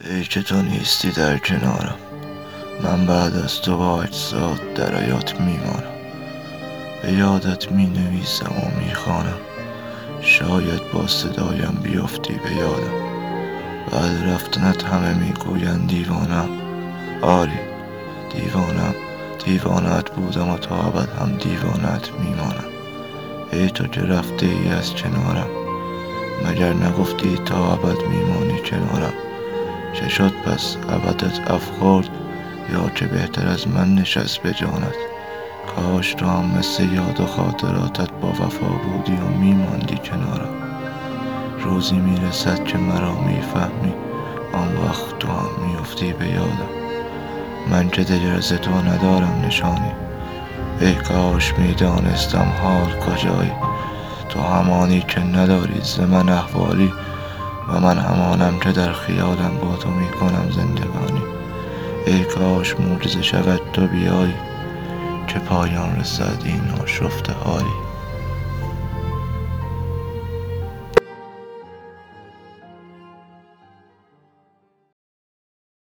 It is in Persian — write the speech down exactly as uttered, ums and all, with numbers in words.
ای که تو نیستی در کنارم، من بعد از تو با اجزات در حیات میمانم. به یادت می نویسم و می خوانم، شاید با صدایم بیفتی به یادم. بعد رفتنت همه می گویند دیوانم، آری دیوانم. دیوانت بودم و تا ابد هم دیوانت میمانم. ای تو که رفته ای از کنارم، مگر نگفتی تا ابد میمانی کنارم؟ چه شد پس ابدت افخورد، یا که بهتر از من نشست به جانت؟ کاش تو هم مثل یاد و خاطراتت با وفا بودی و میماندی کنارم. روزی میرسد که مرا میفهمی، آن وقت تو هم میفتی به یادم. من که دگر ز تو ندارم نشانی، ای کاش میدانستم حال کجایی. تو همانی که نداری ز من احوالی، و من همانم که در خیالم با تو میکنم زندگانی. ای کاش معجزه شود تو بیایی، که پایان رسد این آشفته حالی.